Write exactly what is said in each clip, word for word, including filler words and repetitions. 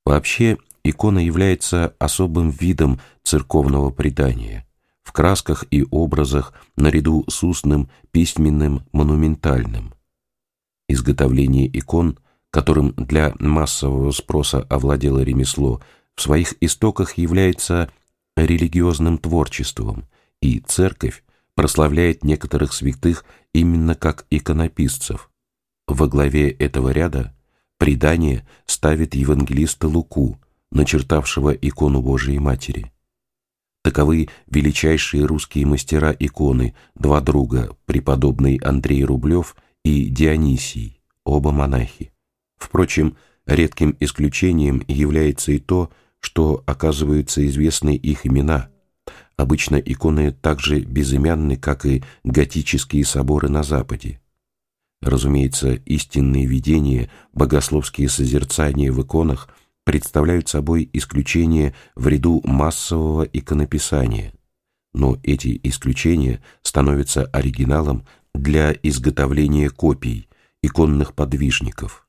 Вообще, икона является особым видом церковного предания, в красках и образах наряду с устным, письменным, монументальным. Изготовление икон, которым для массового спроса овладело ремесло, в своих истоках является религиозным творчеством, и церковь прославляет некоторых святых именно как иконописцев. Во главе этого ряда предание ставит евангелиста Луку, начертавшего икону Божией Матери. Таковы величайшие русские мастера иконы, два друга, преподобный Андрей Рублев и Дионисий, оба монахи. Впрочем, редким исключением является и то, что оказываются известны их имена. Обычно иконы так же безымянны, как и готические соборы на Западе. Разумеется, истинные видения, богословские созерцания в иконах представляют собой исключение в ряду массового иконописания, но эти исключения становятся оригиналом для изготовления копий, иконных подвижников.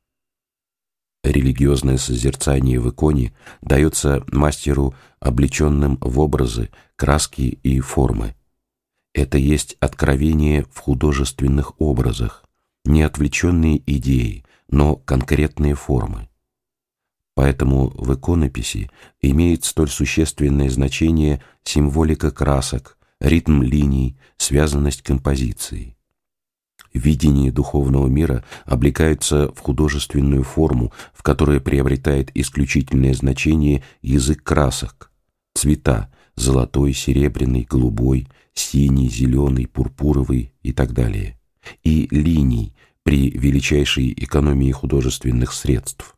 Религиозное созерцание в иконе дается мастеру, облеченным в образы, краски и формы. Это есть откровение в художественных образах, не отвлеченные идеи, но конкретные формы. Поэтому в иконописи имеет столь существенное значение символика красок, ритм линий, связанность композиции. Видение духовного мира облекается в художественную форму, в которой приобретает исключительное значение язык красок, цвета – золотой, серебряный, голубой, синий, зеленый, пурпуровый и так далее, и линий при величайшей экономии художественных средств.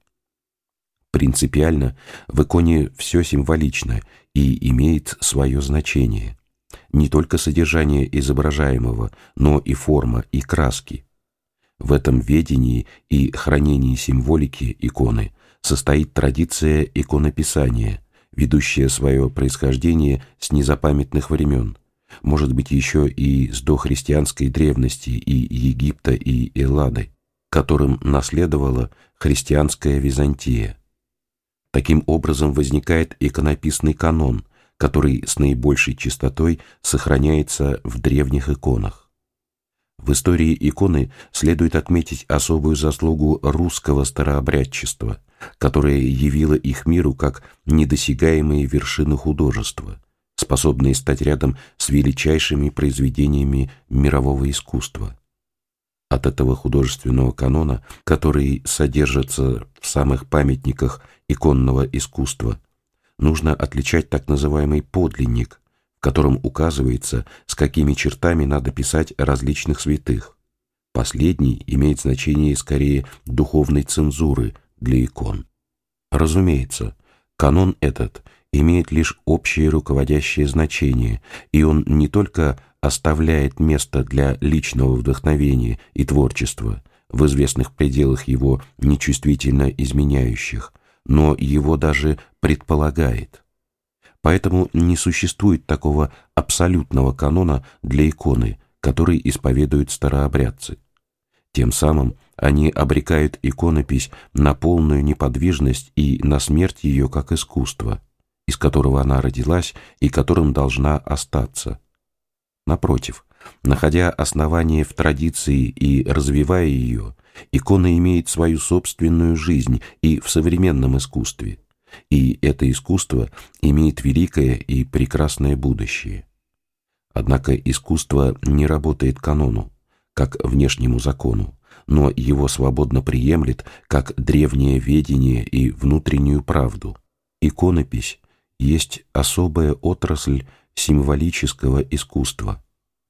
Принципиально в иконе все символично и имеет свое значение. Не только содержание изображаемого, но и форма, и краски. В этом ведении и хранении символики иконы состоит традиция иконописания, ведущая свое происхождение с незапамятных времен, может быть еще и с дохристианской древности и Египта и Эллады, которым наследовала христианская Византия. Таким образом возникает иконописный канон, который с наибольшей чистотой сохраняется в древних иконах. В истории иконы следует отметить особую заслугу русского старообрядчества, которое явило их миру как недосягаемые вершины художества, способные стать рядом с величайшими произведениями мирового искусства. От этого художественного канона, который содержится в самых памятниках иконного искусства, нужно отличать так называемый подлинник, в котором указывается, с какими чертами надо писать различных святых. Последний имеет значение скорее духовной цензуры для икон. Разумеется, канон этот имеет лишь общее руководящее значение, и он не только оставляет место для личного вдохновения и творчества в известных пределах его нечувствительно изменяющих, но его даже предполагает. Поэтому не существует такого абсолютного канона для иконы, который исповедуют старообрядцы. Тем самым они обрекают иконопись на полную неподвижность и на смерть ее как искусство, из которого она родилась и которым должна остаться. Напротив, находя основание в традиции и развивая ее, икона имеет свою собственную жизнь и в современном искусстве, и это искусство имеет великое и прекрасное будущее. Однако искусство не работает канону, как внешнему закону, но его свободно приемлет как древнее ведение и внутреннюю правду. Иконопись есть особая отрасль символического искусства.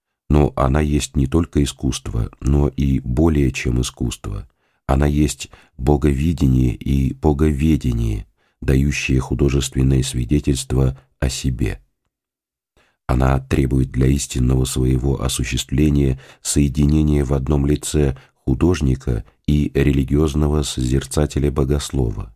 Но она есть не только искусство, но и более чем искусство. Она есть боговидение и боговедение, дающие художественное свидетельство о себе. Она требует для истинного своего осуществления соединения в одном лице художника и религиозного созерцателя-богослова.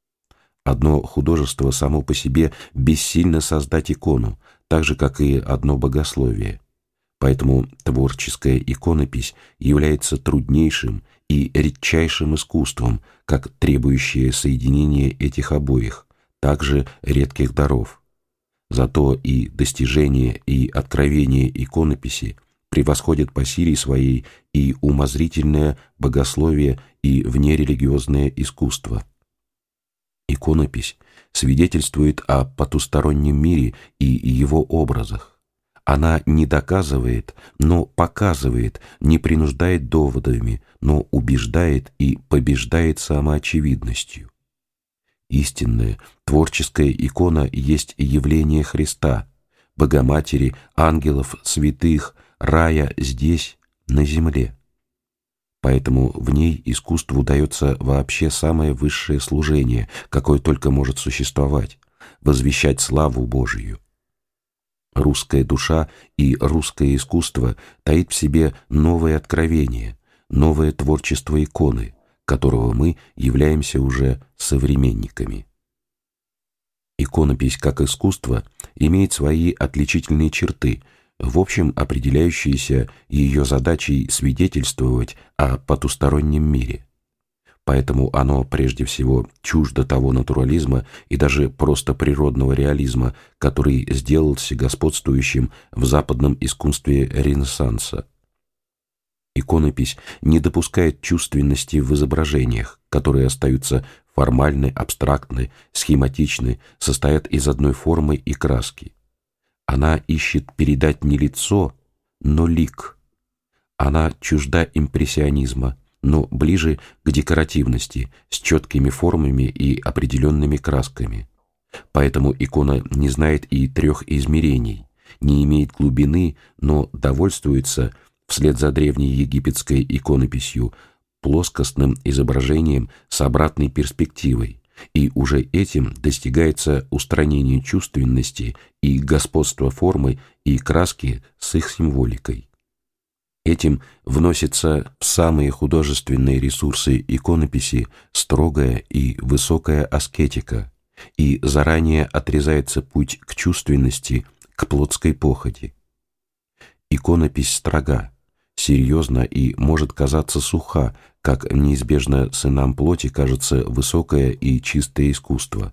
Одно художество само по себе бессильно создать икону, так же, как и одно богословие. Поэтому творческая иконопись является труднейшим и редчайшим искусством, как требующее соединения этих обоих, также редких даров. Зато и достижения, и откровения иконописи превосходят по силе своей и умозрительное богословие, и внерелигиозное искусство. Иконопись свидетельствует о потустороннем мире и его образах. Она не доказывает, но показывает, не принуждает доводами, но убеждает и побеждает самоочевидностью. Истинная творческая икона есть явление Христа, Богоматери, ангелов, святых, рая здесь, на земле. Поэтому в ней искусству дается вообще самое высшее служение, какое только может существовать – возвещать славу Божию. Русская душа и русское искусство таит в себе новое откровение, новое творчество иконы, которого мы являемся уже современниками. Иконопись как искусство имеет свои отличительные черты, в общем определяющиеся ее задачей свидетельствовать о потустороннем мире. Поэтому оно прежде всего чуждо того натурализма и даже просто природного реализма, который сделался господствующим в западном искусстве Ренессанса. Иконопись не допускает чувственности в изображениях, которые остаются формальны, абстрактны, схематичны, состоят из одной формы и краски. Она ищет передать не лицо, но лик. Она чужда импрессионизма, но ближе к декоративности, с четкими формами и определенными красками. Поэтому икона не знает и трех измерений, не имеет глубины, но довольствуется, вслед за древней египетской иконописью, плоскостным изображением с обратной перспективой, и уже этим достигается устранение чувственности и господства формы и краски с их символикой. Этим вносится в самые художественные ресурсы иконописи строгая и высокая аскетика, и заранее отрезается путь к чувственности, к плотской похоти. Иконопись строга, серьезна и может казаться суха, как неизбежно сынам плоти кажется высокое и чистое искусство.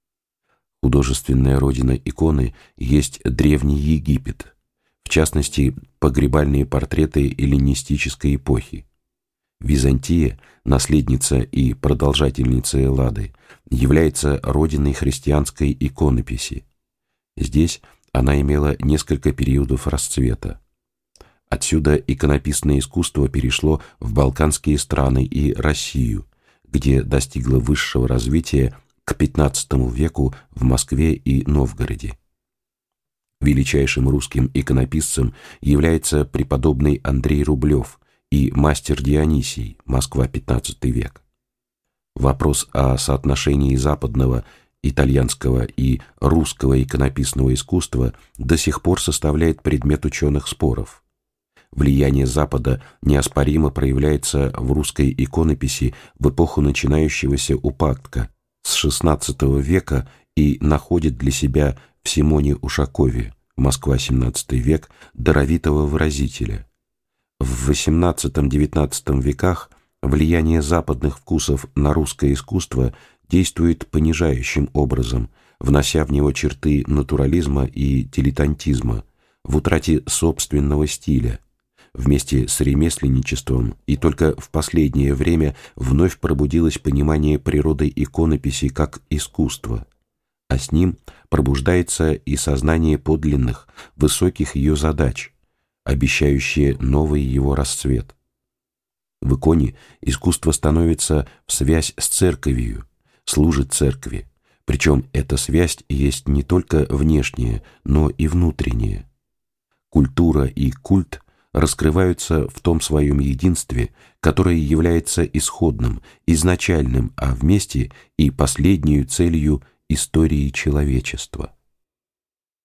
Художественная родина иконы есть Древний Египет, в частности, погребальные портреты эллинистической эпохи. Византия, наследница и продолжательница Эллады, является родиной христианской иконописи. Здесь она имела несколько периодов расцвета. Отсюда иконописное искусство перешло в балканские страны и Россию, где достигло высшего развития к пятнадцатому веку в Москве и Новгороде. Величайшим русским иконописцем является преподобный Андрей Рублев и мастер Дионисий, Москва, пятнадцатый век. Вопрос о соотношении западного, итальянского и русского иконописного искусства до сих пор составляет предмет ученых споров. Влияние Запада неоспоримо проявляется в русской иконописи в эпоху начинающегося упадка с шестнадцатого века и находит для себя в Симоне Ушакове, Москва, семнадцатый век, даровитого выразителя. В восемнадцатом-девятнадцатом веках влияние западных вкусов на русское искусство действует понижающим образом, внося в него черты натурализма и дилетантизма, в утрате собственного стиля, вместе с ремесленничеством, и только в последнее время вновь пробудилось понимание природы иконописи как искусства, а с ним пробуждается и сознание подлинных, высоких ее задач, обещающие новый его расцвет. В иконе искусство становится в связь с церковью, служит церкви, причем эта связь есть не только внешняя, но и внутренняя. Культура и культ раскрываются в том своем единстве, которое является исходным, изначальным, а вместе и последнюю целью истории человечества.